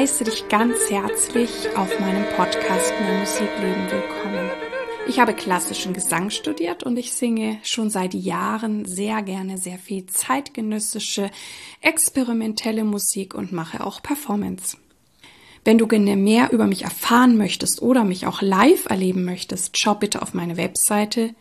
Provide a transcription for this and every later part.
heiße dich ganz herzlich auf meinem Podcast Mein Musikleben willkommen. Ich habe klassischen Gesang studiert und ich singe schon seit Jahren sehr gerne sehr viel zeitgenössische, experimentelle Musik und mache auch Performance. Wenn du gerne mehr über mich erfahren möchtest oder mich auch live erleben möchtest, schau bitte auf meine Webseite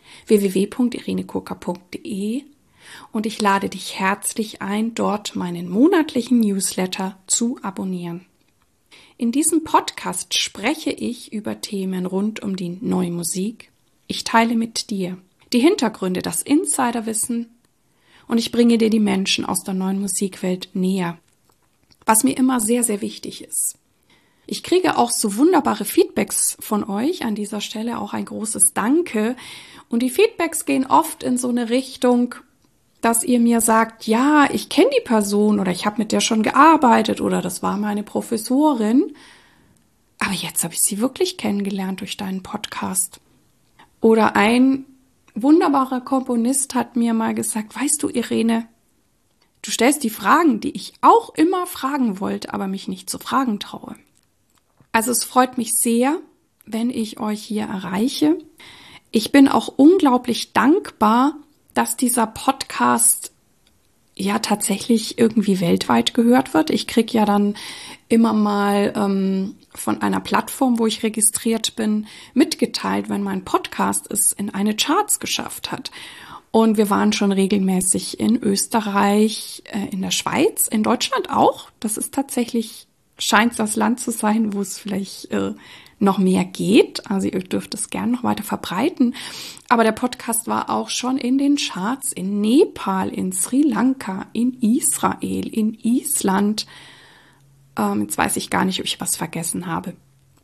www.irenekurka.de und ich lade dich herzlich ein, dort meinen monatlichen Newsletter zu abonnieren. In diesem Podcast spreche ich über Themen rund um die neue Musik. Ich teile mit dir die Hintergründe, das Insiderwissen und ich bringe dir die Menschen aus der neuen Musikwelt näher, was mir immer sehr, sehr wichtig ist. Ich kriege auch so wunderbare Feedbacks von euch, an dieser Stelle auch ein großes Danke. Und die Feedbacks gehen oft in so eine Richtung, dass ihr mir sagt, ja, ich kenne die Person oder ich habe mit der schon gearbeitet oder das war meine Professorin, aber jetzt habe ich sie wirklich kennengelernt durch deinen Podcast. Oder ein wunderbarer Komponist hat mir mal gesagt, weißt du, Irene, du stellst die Fragen, die ich auch immer fragen wollte, aber mich nicht zu fragen traue. Also es freut mich sehr, wenn ich euch hier erreiche. Ich bin auch unglaublich dankbar, dass dieser Podcast ja tatsächlich irgendwie weltweit gehört wird. Ich kriege ja dann immer mal von einer Plattform, wo ich registriert bin, mitgeteilt, wenn mein Podcast es in eine Charts geschafft hat. Und wir waren schon regelmäßig in Österreich, in der Schweiz, in Deutschland auch. Das ist tatsächlich, scheint das Land zu sein, wo es vielleicht noch mehr geht. Also ihr dürft es gerne noch weiter verbreiten. Aber der Podcast war auch schon in den Charts in Nepal, in Sri Lanka, in Israel, in Island. Jetzt weiß ich gar nicht, ob ich was vergessen habe.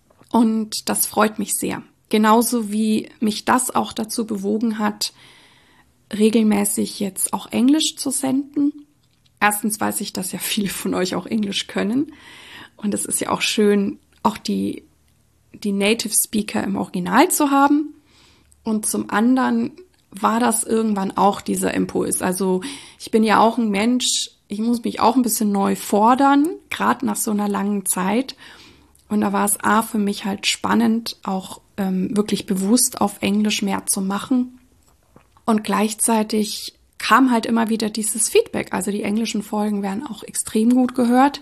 Und das freut mich sehr. Genauso wie mich das auch dazu bewogen hat, regelmäßig jetzt auch Englisch zu senden. Erstens weiß ich, dass ja viele von euch auch Englisch können. Und es ist ja auch schön, auch die Native Speaker im Original zu haben. Und zum anderen war das irgendwann auch dieser Impuls. Also ich bin ja auch ein Mensch, ich muss mich auch ein bisschen neu fordern, gerade nach so einer langen Zeit. Und da war es für mich halt spannend, auch wirklich bewusst auf Englisch mehr zu machen. Und gleichzeitig kam halt immer wieder dieses Feedback. Also die englischen Folgen werden auch extrem gut gehört.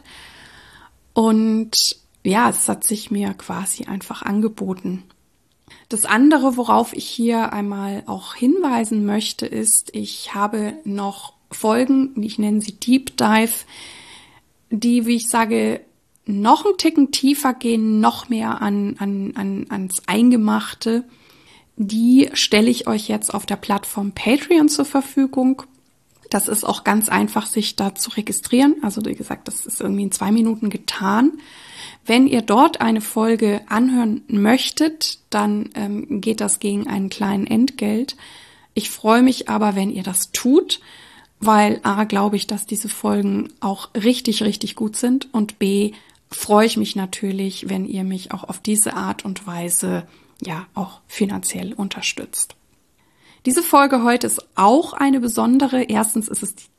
Und ja, es hat sich mir quasi einfach angeboten. Das andere, worauf ich hier einmal auch hinweisen möchte, ist, ich habe noch Folgen, ich nenne sie Deep Dive, die, wie ich sage, noch einen Ticken tiefer gehen, noch mehr ans Eingemachte. Die stelle ich euch jetzt auf der Plattform Patreon zur Verfügung. Das ist auch ganz einfach, sich da zu registrieren. Also wie gesagt, das ist irgendwie in 2 Minuten getan. Wenn ihr dort eine Folge anhören möchtet, dann geht das gegen einen kleinen Entgelt. Ich freue mich aber, wenn ihr das tut, weil A, glaube ich, dass diese Folgen auch richtig, richtig gut sind und B, freue ich mich natürlich, wenn ihr mich auch auf diese Art und Weise ja auch finanziell unterstützt. Diese Folge heute ist auch eine besondere. Erstens ist es die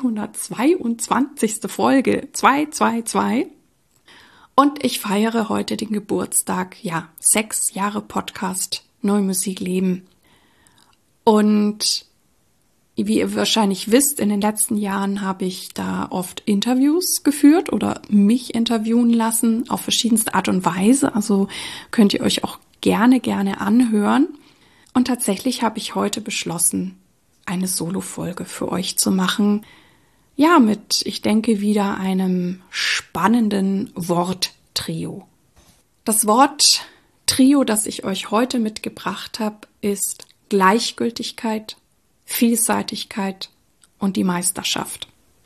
222. Folge, 222. Und ich feiere heute den Geburtstag, 6 Jahre Podcast, Neue Musik leben. Und wie ihr wahrscheinlich wisst, in den letzten Jahren habe ich da oft Interviews geführt oder mich interviewen lassen auf verschiedenste Art und Weise. Also könnt ihr euch auch gerne anhören. Und tatsächlich habe ich heute beschlossen, eine Solo-Folge für euch zu machen. Ja, mit, ich denke, wieder einem spannenden Worttrio. Das Wort Trio, das ich euch heute mitgebracht habe, ist Gleichgültigkeit, Vielseitigkeit und die Meisterschaft.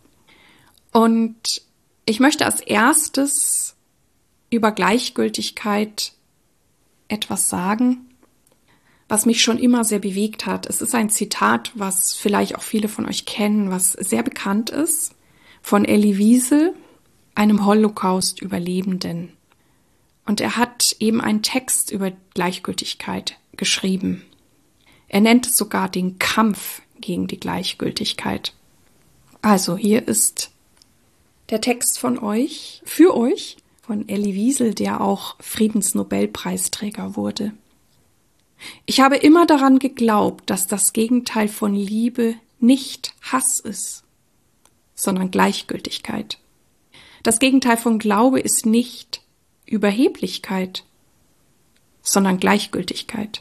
Und ich möchte als erstes über Gleichgültigkeit etwas sagen, was mich schon immer sehr bewegt hat. Es ist ein Zitat, was vielleicht auch viele von euch kennen, was sehr bekannt ist, von Elie Wiesel, einem Holocaust-Überlebenden. Und er hat eben einen Text über Gleichgültigkeit geschrieben. Er nennt es sogar den Kampf gegen die Gleichgültigkeit. Also hier ist der Text von euch, für euch, von Elie Wiesel, der auch Friedensnobelpreisträger wurde. Ich habe immer daran geglaubt, dass das Gegenteil von Liebe nicht Hass ist, sondern Gleichgültigkeit. Das Gegenteil von Glaube ist nicht Überheblichkeit, sondern Gleichgültigkeit.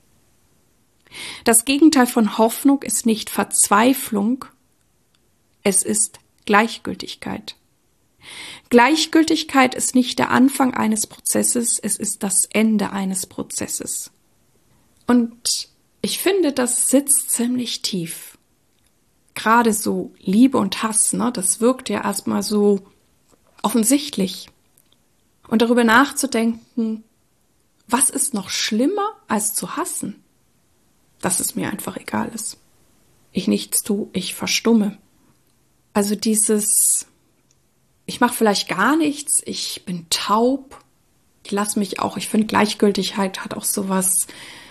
Das Gegenteil von Hoffnung ist nicht Verzweiflung, es ist Gleichgültigkeit. Gleichgültigkeit ist nicht der Anfang eines Prozesses, es ist das Ende eines Prozesses. Und ich finde, das sitzt ziemlich tief. Gerade so Liebe und Hass, das wirkt ja erstmal so offensichtlich. Und darüber nachzudenken, was ist noch schlimmer als zu hassen? Dass es mir einfach egal ist. Ich nichts tue, ich verstumme. Also dieses, ich mache vielleicht gar nichts, ich bin taub, ich lasse mich auch, ich finde Gleichgültigkeit hat auch sowas,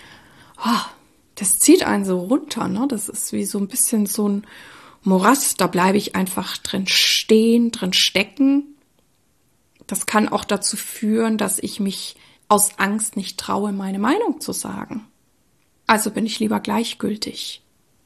das zieht einen so runter, das ist wie so ein bisschen so ein Morast, da bleibe ich einfach drin stehen, drin stecken. Das kann auch dazu führen, dass ich mich aus Angst nicht traue, meine Meinung zu sagen. Also bin ich lieber gleichgültig,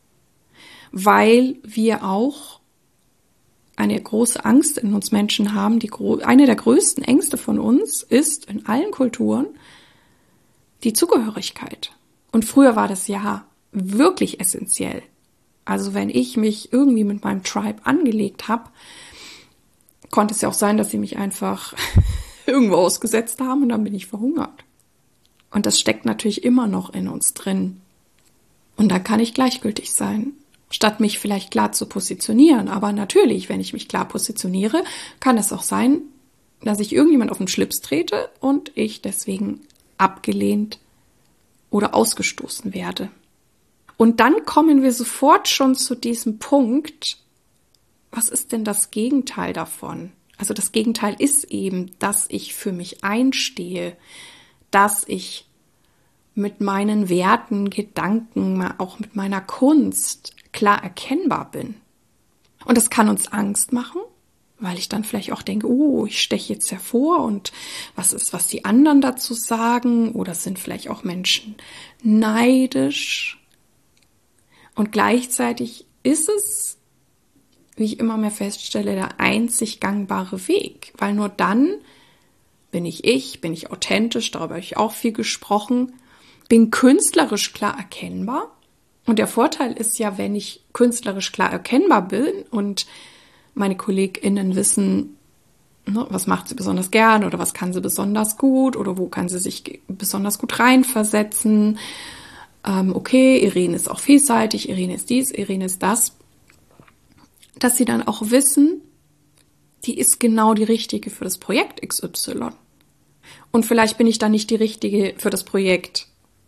weil wir auch eine große Angst in uns Menschen haben. Eine der größten Ängste von uns ist in allen Kulturen die Zugehörigkeit. Und früher war das ja wirklich essentiell. Also wenn ich mich irgendwie mit meinem Tribe angelegt habe, konnte es ja auch sein, dass sie mich einfach irgendwo ausgesetzt haben und dann bin ich verhungert. Und das steckt natürlich immer noch in uns drin. Und da kann ich gleichgültig sein, statt mich vielleicht klar zu positionieren. Aber natürlich, wenn ich mich klar positioniere, kann es auch sein, dass ich irgendjemand auf den Schlips trete und ich deswegen abgelehnt oder ausgestoßen werde. Und dann kommen wir sofort schon zu diesem Punkt, was ist denn das Gegenteil davon? Also das Gegenteil ist eben, dass ich für mich einstehe, dass ich mit meinen Werten, Gedanken, auch mit meiner Kunst klar erkennbar bin. Und das kann uns Angst machen, weil ich dann vielleicht auch denke, ich steche jetzt hervor und was ist, was die anderen dazu sagen? Oder sind vielleicht auch Menschen neidisch? Und gleichzeitig ist es, wie ich immer mehr feststelle, der einzig gangbare Weg, weil nur dann bin ich authentisch, darüber habe ich auch viel gesprochen, bin künstlerisch klar erkennbar. Und der Vorteil ist ja, wenn ich künstlerisch klar erkennbar bin und meine KollegInnen wissen, was macht sie besonders gern oder was kann sie besonders gut oder wo kann sie sich besonders gut reinversetzen. Okay, Irene ist auch vielseitig, Irene ist dies, Irene ist das. Dass sie dann auch wissen, die ist genau die Richtige für das Projekt XY. Und vielleicht bin ich dann nicht die Richtige für das Projekt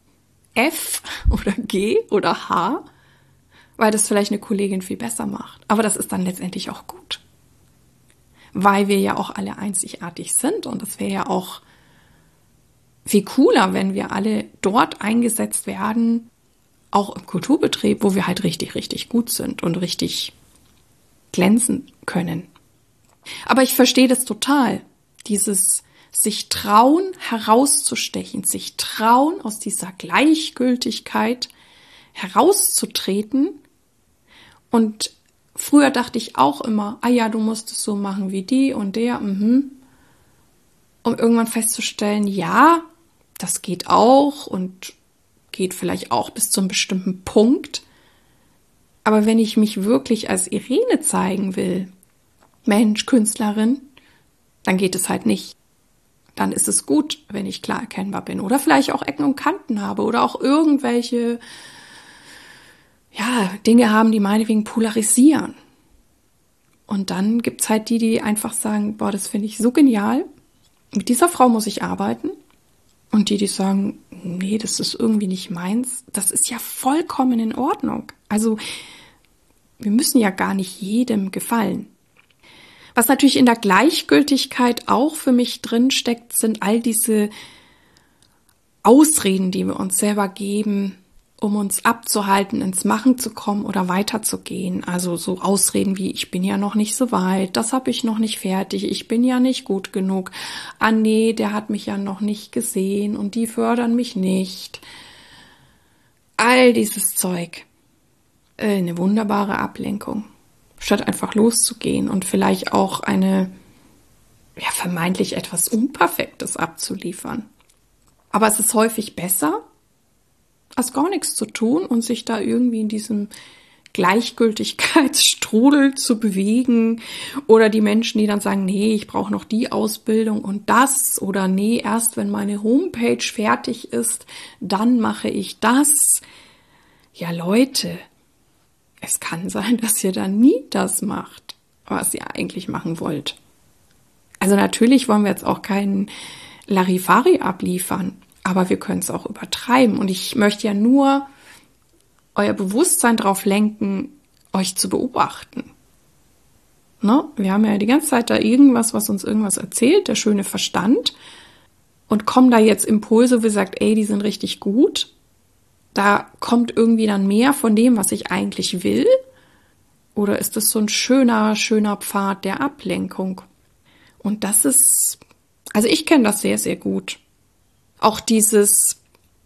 F oder G oder H, weil das vielleicht eine Kollegin viel besser macht. Aber das ist dann letztendlich auch gut. Weil wir ja auch alle einzigartig sind und es wäre ja auch viel cooler, wenn wir alle dort eingesetzt werden, auch im Kulturbetrieb, wo wir halt richtig, richtig gut sind und richtig glänzen können. Aber ich verstehe das total, dieses sich trauen, herauszustechen, sich trauen, aus dieser Gleichgültigkeit herauszutreten. Und früher dachte ich auch immer, du musst es so machen wie die und der, um irgendwann festzustellen, ja, das geht auch und geht vielleicht auch bis zu einem bestimmten Punkt. Aber wenn ich mich wirklich als Irene zeigen will, Mensch, Künstlerin, dann geht es halt nicht. Dann ist es gut, wenn ich klar erkennbar bin oder vielleicht auch Ecken und Kanten habe oder auch irgendwelche Dinge haben, die meinetwegen polarisieren. Und dann gibt's halt die einfach sagen, das finde ich so genial, mit dieser Frau muss ich arbeiten. Und die sagen, nee, das ist irgendwie nicht meins, das ist ja vollkommen in Ordnung. Also wir müssen ja gar nicht jedem gefallen. Was natürlich in der Gleichgültigkeit auch für mich drinsteckt, sind all diese Ausreden, die wir uns selber geben, um uns abzuhalten, ins Machen zu kommen oder weiterzugehen. Also so Ausreden wie, ich bin ja noch nicht so weit, das habe ich noch nicht fertig, ich bin ja nicht gut genug. Ah nee, der hat mich ja noch nicht gesehen und die fördern mich nicht. All dieses Zeug. Eine wunderbare Ablenkung. Statt einfach loszugehen und vielleicht auch eine, ja, vermeintlich etwas Unperfektes abzuliefern. Aber es ist häufig besser, als gar nichts zu tun und sich da irgendwie in diesem Gleichgültigkeitsstrudel zu bewegen oder die Menschen, die dann sagen, nee, ich brauche noch die Ausbildung und das oder nee, erst wenn meine Homepage fertig ist, dann mache ich das. Ja, Leute, es kann sein, dass ihr dann nie das macht, was ihr eigentlich machen wollt. Also natürlich wollen wir jetzt auch keinen Larifari abliefern, aber wir können es auch übertreiben. Und ich möchte ja nur euer Bewusstsein darauf lenken, euch zu beobachten. Ne? Wir haben ja die ganze Zeit da irgendwas, was uns irgendwas erzählt, der schöne Verstand. Und kommen da jetzt Impulse, wie sagt, ey, die sind richtig gut. Da kommt irgendwie dann mehr von dem, was ich eigentlich will. Oder ist es so ein schöner Pfad der Ablenkung? Und das ist, also ich kenne das sehr, sehr gut. Auch dieses,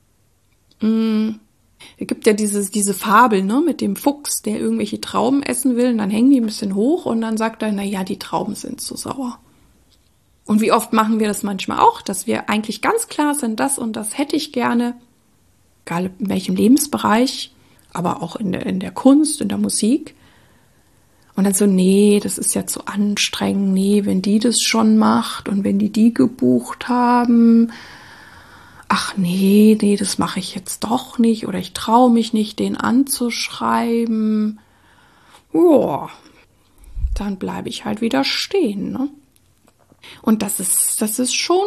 es gibt ja diese Fabel, ne, mit dem Fuchs, der irgendwelche Trauben essen will, und dann hängen die ein bisschen hoch und dann sagt er, na ja, die Trauben sind zu sauer. Und wie oft machen wir das manchmal auch, dass wir eigentlich ganz klar sind, das und das hätte ich gerne, egal in welchem Lebensbereich, aber auch in der Kunst, in der Musik. Und dann so, nee, das ist ja zu anstrengend, nee, wenn die das schon macht und wenn die gebucht haben, ach nee, das mache ich jetzt doch nicht oder ich traue mich nicht, den anzuschreiben. Joa, dann bleibe ich halt wieder stehen, ne? Und das ist schon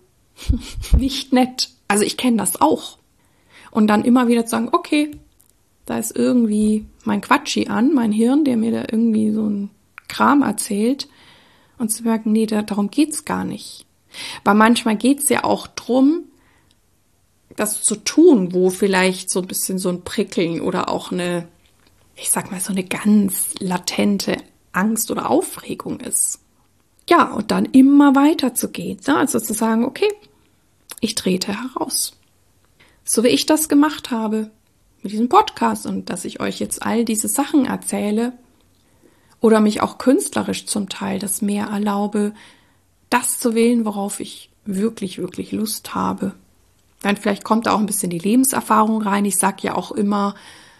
nicht nett. Also ich kenne das auch. Und dann immer wieder zu sagen, okay, da ist irgendwie mein Quatschi an, mein Hirn, der mir da irgendwie so einen Kram erzählt. Und zu merken, nee, darum geht's gar nicht. Weil manchmal geht's ja auch drum, das zu tun, wo vielleicht so ein bisschen so ein Prickeln oder auch eine, ich sag mal, so eine ganz latente Angst oder Aufregung ist. Ja, und dann immer weiter zu gehen. Ne? Also zu sagen, okay, ich trete heraus. So wie ich das gemacht habe mit diesem Podcast und dass ich euch jetzt all diese Sachen erzähle oder mich auch künstlerisch zum Teil das mehr erlaube, das zu wählen, worauf ich wirklich, wirklich Lust habe. Dann vielleicht kommt da auch ein bisschen die Lebenserfahrung rein. Ich sage ja auch immer,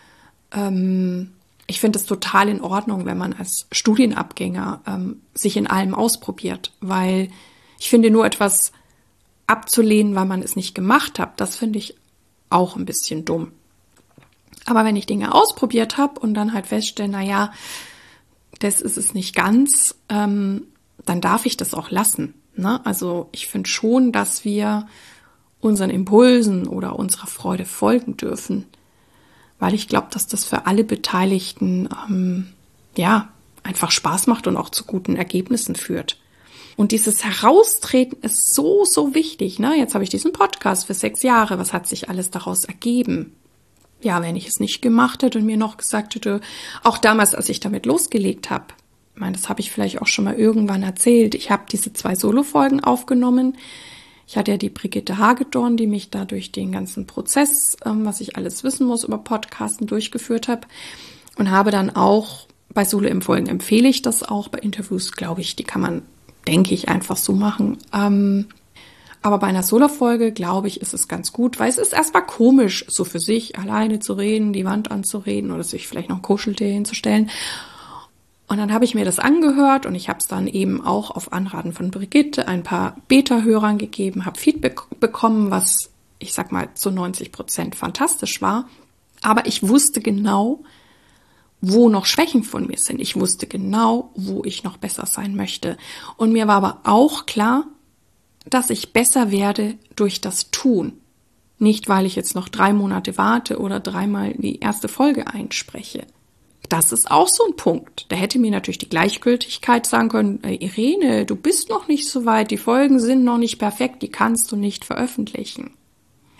ich finde es total in Ordnung, wenn man als Studienabgänger sich in allem ausprobiert, weil ich finde, nur etwas abzulehnen, weil man es nicht gemacht hat, das finde ich auch ein bisschen dumm. Aber wenn ich Dinge ausprobiert habe und dann halt feststelle, naja, das ist es nicht ganz, dann darf ich das auch lassen. Ne? Also ich finde schon, dass wir unseren Impulsen oder unserer Freude folgen dürfen, weil ich glaube, dass das für alle Beteiligten einfach Spaß macht und auch zu guten Ergebnissen führt. Und dieses Heraustreten ist so, so wichtig. Ne? Jetzt habe ich diesen Podcast für 6 Jahre. Was hat sich alles daraus ergeben? Ja, wenn ich es nicht gemacht hätte und mir noch gesagt hätte, auch damals, als ich damit losgelegt habe, ich meine, das habe ich vielleicht auch schon mal irgendwann erzählt, ich habe diese 2 Solo-Folgen aufgenommen. Ich hatte ja die Brigitte Hagedorn, die mich da durch den ganzen Prozess, was ich alles wissen muss über Podcasten, durchgeführt habe. Und habe dann auch, bei Solo-Folgen empfehle ich das auch, bei Interviews, glaube ich, die kann man, denke ich, einfach so machen. Aber bei einer Solo-Folge, glaube ich, ist es ganz gut, weil es ist erstmal komisch, so für sich alleine zu reden, die Wand anzureden oder sich vielleicht noch ein Kuscheltier hinzustellen. Und dann habe ich mir das angehört und ich habe es dann eben auch auf Anraten von Brigitte ein paar Beta-Hörern gegeben, habe Feedback bekommen, was, ich sag mal, zu 90% fantastisch war. Aber ich wusste genau, wo noch Schwächen von mir sind. Ich wusste genau, wo ich noch besser sein möchte. Und mir war aber auch klar, dass ich besser werde durch das Tun. Nicht, weil ich jetzt noch 3 Monate warte oder 3-mal die erste Folge einspreche. Das ist auch so ein Punkt. Da hätte mir natürlich die Gleichgültigkeit sagen können, Irene, du bist noch nicht so weit, die Folgen sind noch nicht perfekt, die kannst du nicht veröffentlichen.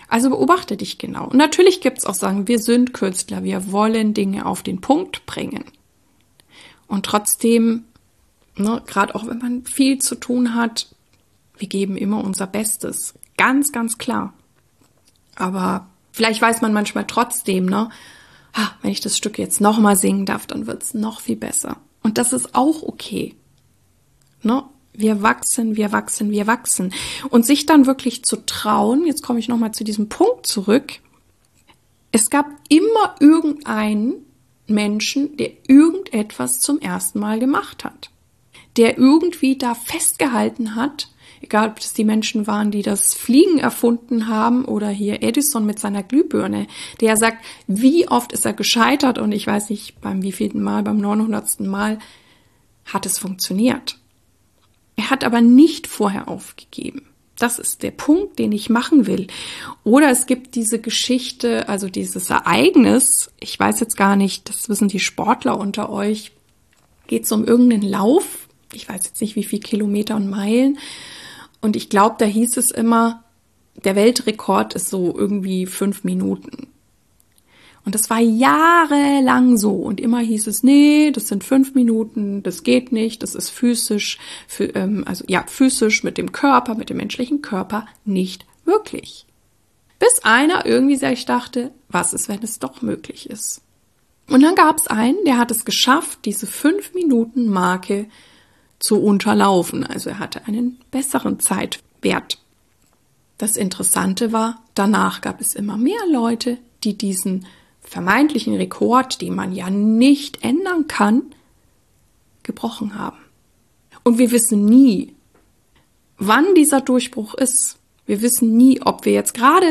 Also beobachte dich genau. Und natürlich gibt es auch Sagen, wir sind Künstler, wir wollen Dinge auf den Punkt bringen. Und trotzdem, ne, gerade auch wenn man viel zu tun hat, wir geben immer unser Bestes. Ganz, ganz klar. Aber vielleicht weiß man manchmal trotzdem, ne, wenn ich das Stück jetzt nochmal singen darf, dann wird es noch viel besser. Und das ist auch okay. Ne? Wir wachsen, wir wachsen, wir wachsen. Und sich dann wirklich zu trauen, jetzt komme ich nochmal zu diesem Punkt zurück, es gab immer irgendeinen Menschen, der irgendetwas zum ersten Mal gemacht hat. Der irgendwie da festgehalten hat, egal ob das die Menschen waren, die das Fliegen erfunden haben oder hier Edison mit seiner Glühbirne, der sagt, wie oft ist er gescheitert und ich weiß nicht, beim wievielten Mal, beim 900. Mal hat es funktioniert. Er hat aber nicht vorher aufgegeben. Das ist der Punkt, den ich machen will. Oder es gibt diese Geschichte, also dieses Ereignis, ich weiß jetzt gar nicht, das wissen die Sportler unter euch, geht es um irgendeinen Lauf, ich weiß jetzt nicht, wie viel Kilometer und Meilen, und ich glaube, da hieß es immer, der Weltrekord ist so irgendwie 5 Minuten. Und das war jahrelang so. Und immer hieß es, nee, das sind 5 Minuten, das geht nicht, das ist physisch, physisch mit dem Körper, mit dem menschlichen Körper nicht möglich. Bis einer irgendwie sich dachte, was ist, wenn es doch möglich ist? Und dann gab es einen, der hat es geschafft, diese 5-Minuten-Marke zu unterlaufen. Also er hatte einen besseren Zeitwert. Das Interessante war, danach gab es immer mehr Leute, die diesen vermeintlichen Rekord, den man ja nicht ändern kann, gebrochen haben. Und wir wissen nie, wann dieser Durchbruch ist. Wir wissen nie, ob wir jetzt gerade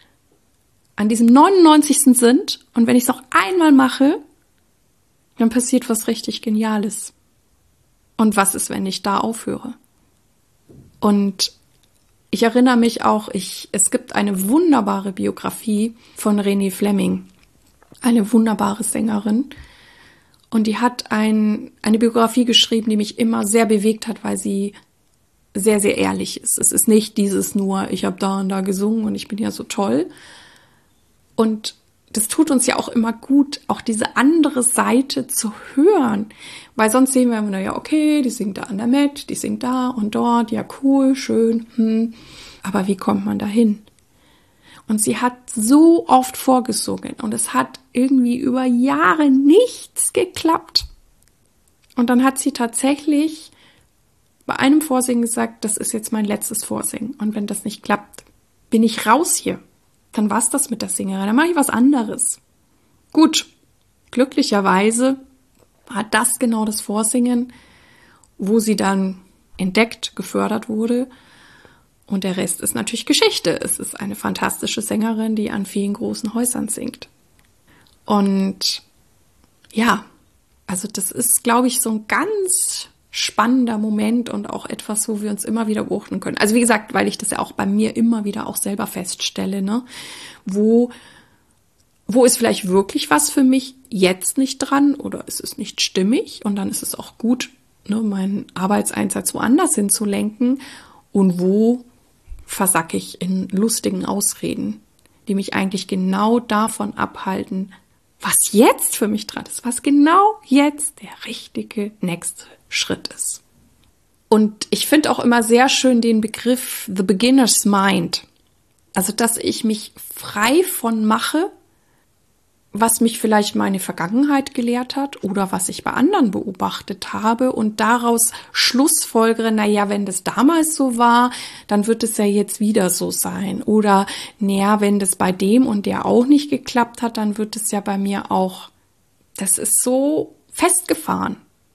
an diesem 99. sind und wenn ich es auch einmal mache, dann passiert was richtig Geniales. Und was ist, wenn ich da aufhöre? Und ich erinnere mich auch, es gibt eine wunderbare Biografie von Renée Fleming, eine wunderbare Sängerin. Und die hat eine Biografie geschrieben, die mich immer sehr bewegt hat, weil sie sehr, sehr ehrlich ist. Es ist nicht dieses nur, ich habe da und da gesungen und ich bin ja so toll. Und das tut uns ja auch immer gut, auch diese andere Seite zu hören. Weil sonst sehen wir immer, ja, okay, die singt da an der Met, die singt da und dort, ja cool, schön. Aber wie kommt man da hin? Und sie hat so oft vorgesungen und es hat irgendwie über Jahre nichts geklappt. Und dann hat sie tatsächlich bei einem Vorsingen gesagt, das ist jetzt mein letztes Vorsingen. Und wenn das nicht klappt, bin ich raus hier. Dann war's das mit der Sängerin, dann mache ich was anderes. Gut, glücklicherweise war das genau das Vorsingen, wo sie dann entdeckt, gefördert wurde. Und der Rest ist natürlich Geschichte. Es ist eine fantastische Sängerin, die an vielen großen Häusern singt. Und ja, also das ist, glaube ich, so ein ganz spannender Moment und auch etwas, wo wir uns immer wieder beobachten können. Also wie gesagt, weil ich das ja auch bei mir immer wieder auch selber feststelle, ne? Wo ist vielleicht wirklich was für mich jetzt nicht dran oder ist es nicht stimmig? Und dann ist es auch gut, ne, meinen Arbeitseinsatz woanders hinzulenken. Und wo versacke ich in lustigen Ausreden, die mich eigentlich genau davon abhalten, was jetzt für mich dran ist, was genau jetzt der richtige nächste Schritt ist. Und ich finde auch immer sehr schön den Begriff The Beginner's Mind. Also, dass ich mich frei von mache, was mich vielleicht meine Vergangenheit gelehrt hat oder was ich bei anderen beobachtet habe und daraus schlussfolgere, naja, wenn das damals so war, dann wird es ja jetzt wieder so sein. Oder, naja, wenn das bei dem und der auch nicht geklappt hat, dann wird es ja bei mir auch. Das ist so festgefahren.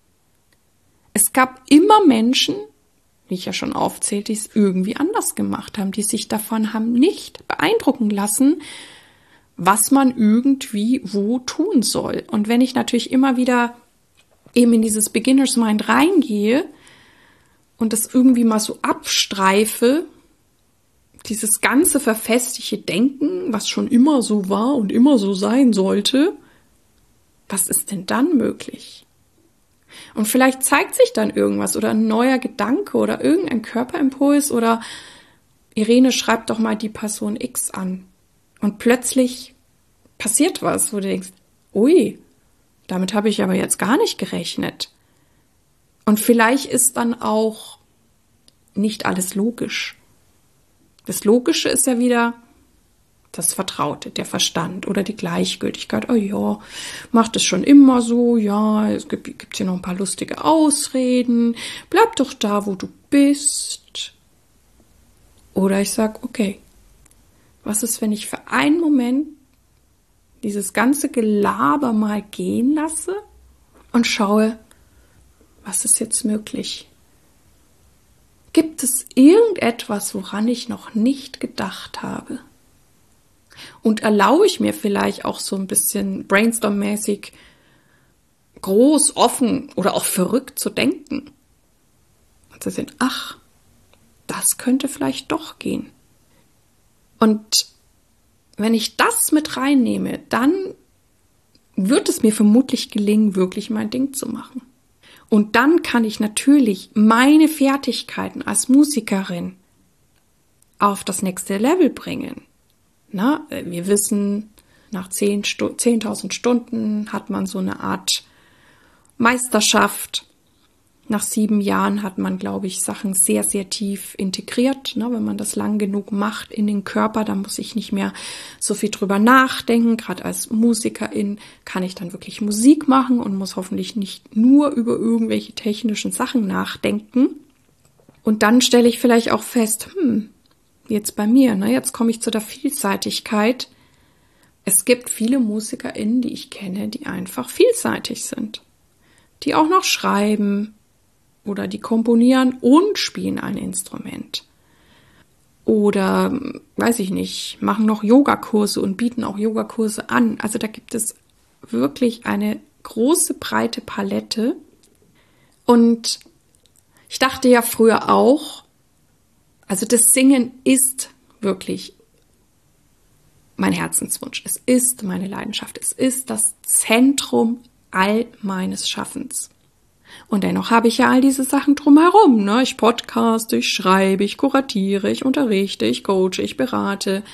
Es gab immer Menschen, wie ich ja schon aufzählte, die es irgendwie anders gemacht haben, die sich davon haben nicht beeindrucken lassen, was man irgendwie wo tun soll. Und wenn ich natürlich immer wieder eben in dieses Beginner's Mind reingehe und das irgendwie mal so abstreife, dieses ganze verfestigte Denken, was schon immer so war und immer so sein sollte, was ist denn dann möglich? Und vielleicht zeigt sich dann irgendwas oder ein neuer Gedanke oder irgendein Körperimpuls oder Irene, schreibt doch mal die Person X an. Und plötzlich passiert was, wo du denkst, ui, damit habe ich aber jetzt gar nicht gerechnet. Und vielleicht ist dann auch nicht alles logisch. Das Logische ist ja wieder das Vertraute, der Verstand oder die Gleichgültigkeit. Oh ja, macht es schon immer so. Ja, es gibt hier noch ein paar lustige Ausreden. Bleib doch da, wo du bist. Oder ich sag, okay, was ist, wenn ich für einen Moment dieses ganze Gelaber mal gehen lasse und schaue, was ist jetzt möglich? Gibt es irgendetwas, woran ich noch nicht gedacht habe? Und erlaube ich mir vielleicht auch so ein bisschen brainstorm-mäßig groß, offen oder auch verrückt zu denken? Und zu sehen, ach, das könnte vielleicht doch gehen. Und wenn ich das mit reinnehme, dann wird es mir vermutlich gelingen, wirklich mein Ding zu machen. Und dann kann ich natürlich meine Fertigkeiten als Musikerin auf das nächste Level bringen. Na, wir wissen, nach 10.000 Stunden hat man so eine Art Meisterschaft. Nach 7 Jahren hat man, glaube ich, Sachen sehr, sehr tief integriert. Ne? Wenn man das lang genug macht in den Körper, dann muss ich nicht mehr so viel drüber nachdenken. Gerade als Musikerin kann ich dann wirklich Musik machen und muss hoffentlich nicht nur über irgendwelche technischen Sachen nachdenken. Und dann stelle ich vielleicht auch fest, jetzt bei mir, ne? Jetzt komme ich zu der Vielseitigkeit. Es gibt viele MusikerInnen, die ich kenne, die einfach vielseitig sind. Die auch noch schreiben, oder die komponieren und spielen ein Instrument. Oder, weiß ich nicht, machen noch Yogakurse und bieten auch Yogakurse an. Also da gibt es wirklich eine große, breite Palette. Und ich dachte ja früher auch, also das Singen ist wirklich mein Herzenswunsch. Es ist meine Leidenschaft. Es ist das Zentrum all meines Schaffens. Und dennoch habe ich ja all diese Sachen drumherum. Ne? Ich podcaste, ich schreibe, ich kuratiere, ich unterrichte, ich coache, ich berate.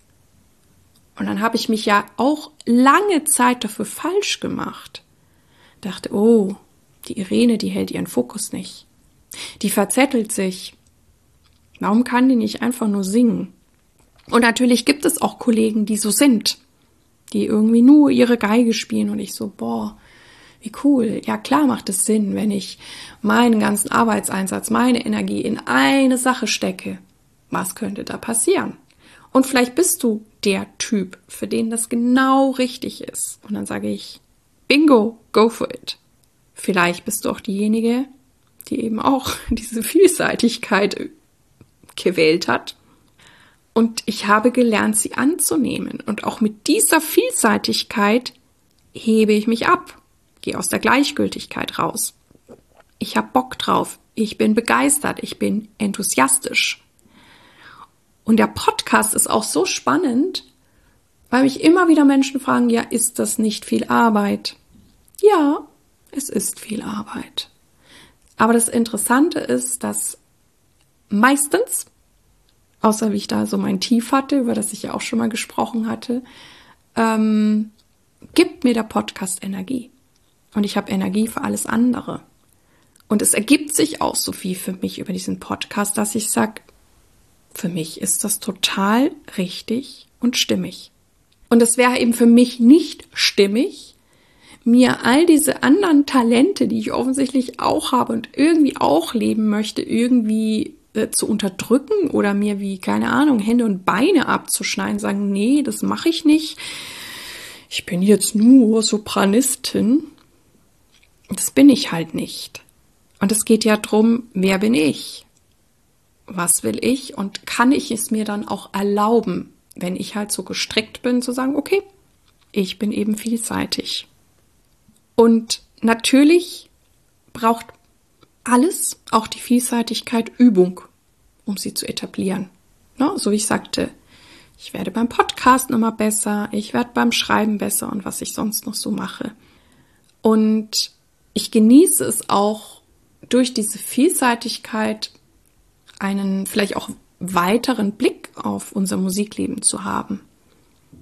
Und dann habe ich mich ja auch lange Zeit dafür falsch gemacht. Dachte, oh, die Irene, die hält ihren Fokus nicht. Die verzettelt sich. Warum kann die nicht einfach nur singen? Und natürlich gibt es auch Kollegen, die so sind, die irgendwie nur ihre Geige spielen. Und ich so, boah, wie cool. Ja, klar macht es Sinn, wenn ich meinen ganzen Arbeitseinsatz, meine Energie in eine Sache stecke. Was könnte da passieren? Und vielleicht bist du der Typ, für den das genau richtig ist. Und dann sage ich, bingo, go for it. Vielleicht bist du auch diejenige, die eben auch diese Vielseitigkeit gewählt hat. Und ich habe gelernt, sie anzunehmen. Und auch mit dieser Vielseitigkeit hebe ich mich ab. Gehe aus der Gleichgültigkeit raus. Ich habe Bock drauf. Ich bin begeistert. Ich bin enthusiastisch. Und der Podcast ist auch so spannend, weil mich immer wieder Menschen fragen, ja, ist das nicht viel Arbeit? Ja, es ist viel Arbeit. Aber das Interessante ist, dass meistens, außer wie ich da so mein Tief hatte, über das ich ja auch schon mal gesprochen hatte, gibt mir der Podcast Energie. Und ich habe Energie für alles andere. Und es ergibt sich auch so viel für mich über diesen Podcast, dass ich sage, für mich ist das total richtig und stimmig. Und es wäre eben für mich nicht stimmig, mir all diese anderen Talente, die ich offensichtlich auch habe und irgendwie auch leben möchte, irgendwie zu unterdrücken oder mir wie, keine Ahnung, Hände und Beine abzuschneiden, sagen, nee, das mache ich nicht. Ich bin jetzt nur Sopranistin. Das bin ich halt nicht. Und es geht ja darum, wer bin ich? Was will ich? Und kann ich es mir dann auch erlauben, wenn ich halt so gestrickt bin, zu sagen, okay, ich bin eben vielseitig. Und natürlich braucht alles, auch die Vielseitigkeit, Übung, um sie zu etablieren. Ne? So wie ich sagte, ich werde beim Podcasten immer besser, ich werde beim Schreiben besser und was ich sonst noch so mache. Und ich genieße es auch, durch diese Vielseitigkeit einen vielleicht auch weiteren Blick auf unser Musikleben zu haben.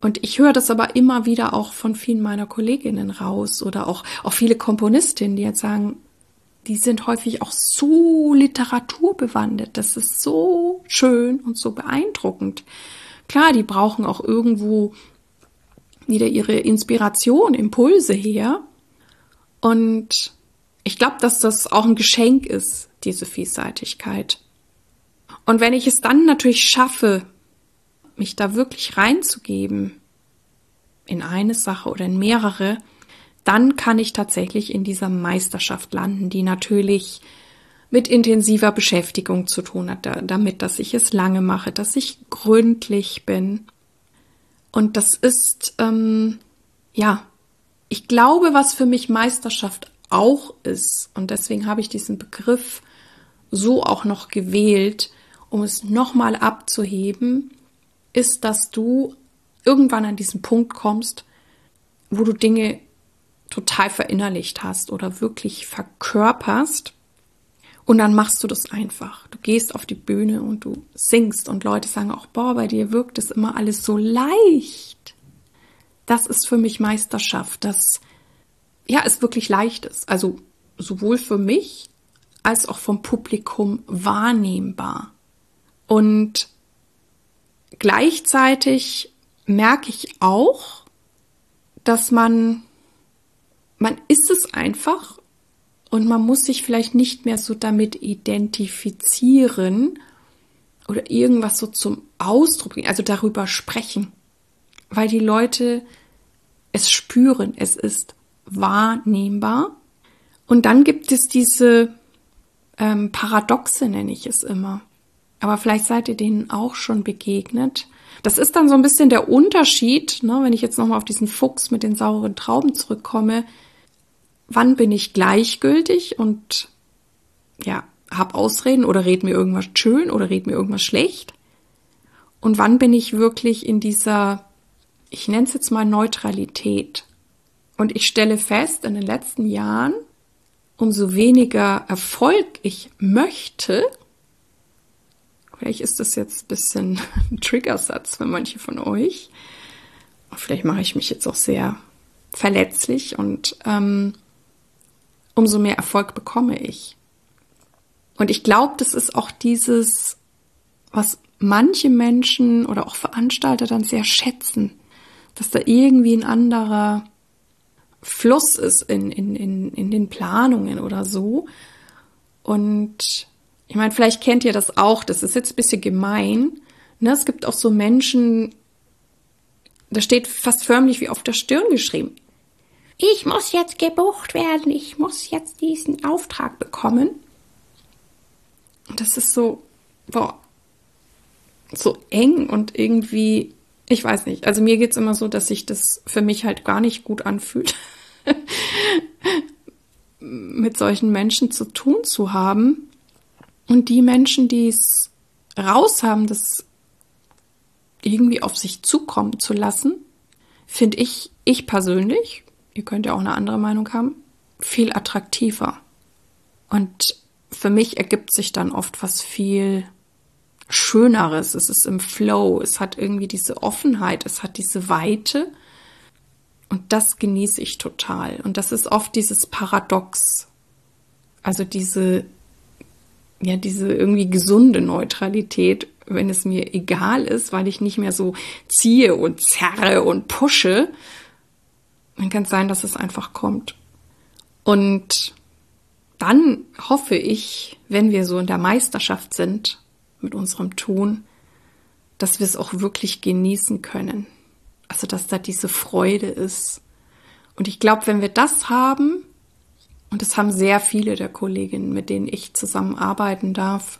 Und ich höre das aber immer wieder auch von vielen meiner Kolleginnen raus oder auch viele Komponistinnen, die jetzt sagen, die sind häufig auch so literaturbewandert. Das ist so schön und so beeindruckend. Klar, die brauchen auch irgendwo wieder ihre Inspiration, Impulse her. Und ich glaube, dass das auch ein Geschenk ist, diese Vielseitigkeit. Und wenn ich es dann natürlich schaffe, mich da wirklich reinzugeben in eine Sache oder in mehrere, dann kann ich tatsächlich in dieser Meisterschaft landen, die natürlich mit intensiver Beschäftigung zu tun hat, damit, dass ich es lange mache, dass ich gründlich bin. Und das ist, ich glaube, was für mich Meisterschaft auch ist, und deswegen habe ich diesen Begriff so auch noch gewählt, um es nochmal abzuheben, ist, dass du irgendwann an diesen Punkt kommst, wo du Dinge total verinnerlicht hast oder wirklich verkörperst und dann machst du das einfach. Du gehst auf die Bühne und du singst und Leute sagen auch, boah, bei dir wirkt es immer alles so leicht. Das ist für mich Meisterschaft, dass es wirklich leicht ist. Also sowohl für mich als auch vom Publikum wahrnehmbar. Und gleichzeitig merke ich auch, dass man ist es einfach und man muss sich vielleicht nicht mehr so damit identifizieren oder irgendwas so zum Ausdruck bringen, also darüber sprechen, weil die Leute es spüren, es ist wahrnehmbar. Und dann gibt es diese Paradoxe, nenne ich es immer. Aber vielleicht seid ihr denen auch schon begegnet. Das ist dann so ein bisschen der Unterschied, ne, wenn ich jetzt nochmal auf diesen Fuchs mit den sauren Trauben zurückkomme. Wann bin ich gleichgültig und hab Ausreden oder red mir irgendwas schön oder red mir irgendwas schlecht? Und wann bin ich wirklich in dieser, ich nenne es jetzt mal Neutralität? Und ich stelle fest, in den letzten Jahren, umso weniger Erfolg ich möchte, vielleicht ist das jetzt ein bisschen ein Triggersatz für manche von euch, vielleicht mache ich mich jetzt auch sehr verletzlich und umso mehr Erfolg bekomme ich. Und ich glaube, das ist auch dieses, was manche Menschen oder auch Veranstalter dann sehr schätzen, dass da irgendwie ein anderer Fluss ist in den Planungen oder so. Und ich meine, vielleicht kennt ihr das auch, das ist jetzt ein bisschen gemein. Ne? Es gibt auch so Menschen, da steht fast förmlich wie auf der Stirn geschrieben, ich muss jetzt gebucht werden, ich muss jetzt diesen Auftrag bekommen. Und das ist so, so eng und irgendwie, ich weiß nicht, also mir geht's immer so, dass sich das für mich halt gar nicht gut anfühlt, mit solchen Menschen zu tun zu haben. Und die Menschen, die es raus haben, das irgendwie auf sich zukommen zu lassen, finde ich persönlich, ihr könnt ja auch eine andere Meinung haben, viel attraktiver. Und für mich ergibt sich dann oft was viel Schöneres. Es ist im Flow, es hat irgendwie diese Offenheit, es hat diese Weite. Und das genieße ich total. Und das ist oft dieses Paradox. Also diese irgendwie gesunde Neutralität, wenn es mir egal ist, weil ich nicht mehr so ziehe und zerre und pushe, dann kann es sein, dass es einfach kommt. Und dann hoffe ich, wenn wir so in der Meisterschaft sind mit unserem Tun, dass wir es auch wirklich genießen können. Also, dass da diese Freude ist. Und ich glaube, wenn wir das haben, und das haben sehr viele der Kolleginnen, mit denen ich zusammenarbeiten darf,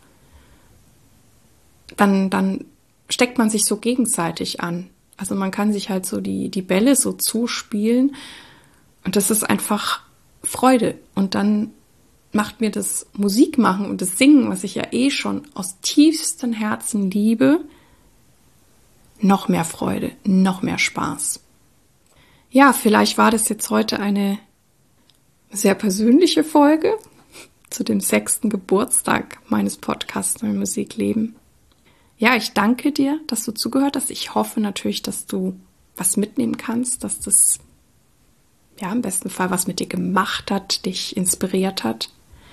dann steckt man sich so gegenseitig an. Also man kann sich halt so die Bälle so zuspielen und das ist einfach Freude. Und dann macht mir das Musikmachen und das Singen, was ich ja schon aus tiefstem Herzen liebe, noch mehr Freude, noch mehr Spaß. Ja, vielleicht war das jetzt heute eine sehr persönliche Folge zu dem 6. Geburtstag meines Podcasts Mein Musikleben. Ja, ich danke dir, dass du zugehört hast. Ich hoffe natürlich, dass du was mitnehmen kannst, dass das ja im besten Fall was mit dir gemacht hat, dich inspiriert hat.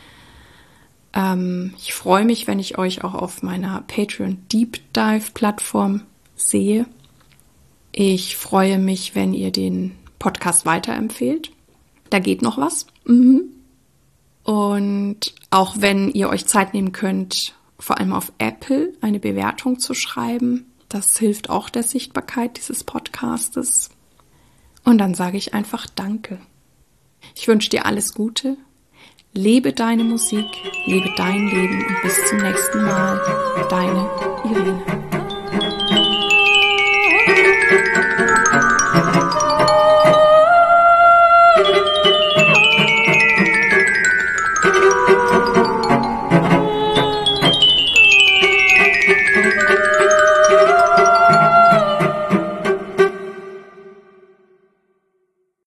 Ich freue mich, wenn ich euch auch auf meiner Patreon Deep Dive Plattform sehe. Ich freue mich, wenn ihr den Podcast weiterempfehlt. Da geht noch was. Und auch wenn ihr euch Zeit nehmen könnt, vor allem auf Apple eine Bewertung zu schreiben. Das hilft auch der Sichtbarkeit dieses Podcastes. Und dann sage ich einfach Danke. Ich wünsche dir alles Gute. Lebe deine Musik, lebe dein Leben und bis zum nächsten Mal. Deine Irene.